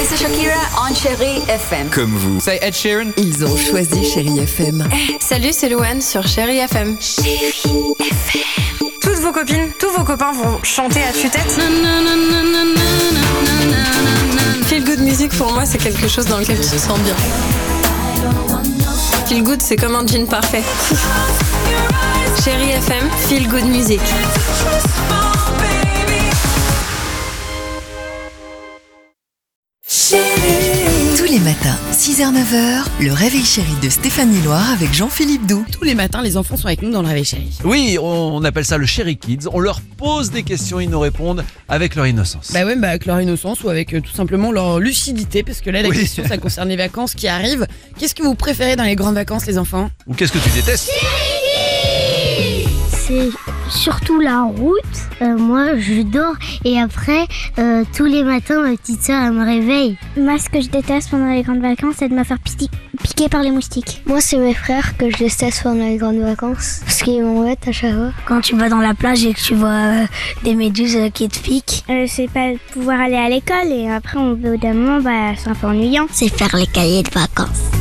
c'est Shakira on Chérie FM. Comme vous. C'est Ed Sheeran. Ils ont choisi Chérie FM. Salut, c'est Louane sur Chérie FM. Chérie FM. Toutes vos copines, tous vos copains vont chanter à tue-tête. Feel good music pour moi, c'est quelque chose dans lequel tu te sens bien. Feel good, c'est comme un jean parfait. Chérie FM, feel good music. Tous les matins, 6h-9h, le réveil chéri de Stéphanie Loire avec Jean-Philippe Doux. Tous les matins, les enfants sont avec nous dans le réveil chéri. Oui, on appelle ça le Chéri Kids. On leur pose des questions, ils nous répondent avec leur innocence. Bah ouais, avec leur innocence ou avec tout simplement leur lucidité, parce que là, la question, ça concerne les vacances qui arrivent. Qu'est-ce que vous préférez dans les grandes vacances, les enfants? Ou qu'est-ce que tu détestes? C'est surtout la route. Moi, je dors et après, tous les matins, ma petite soeur, elle me réveille. Moi, ce que je déteste pendant les grandes vacances, c'est de me faire piquer par les moustiques. Moi, c'est mes frères que je déteste pendant les grandes vacances parce qu'ils m'embêtent à chaque fois. Quand tu vas dans la plage et que tu vois des méduses qui te piquent. C'est pas pouvoir aller à l'école et après, au bout d'un moment, c'est un peu ennuyant. C'est faire les cahiers de vacances.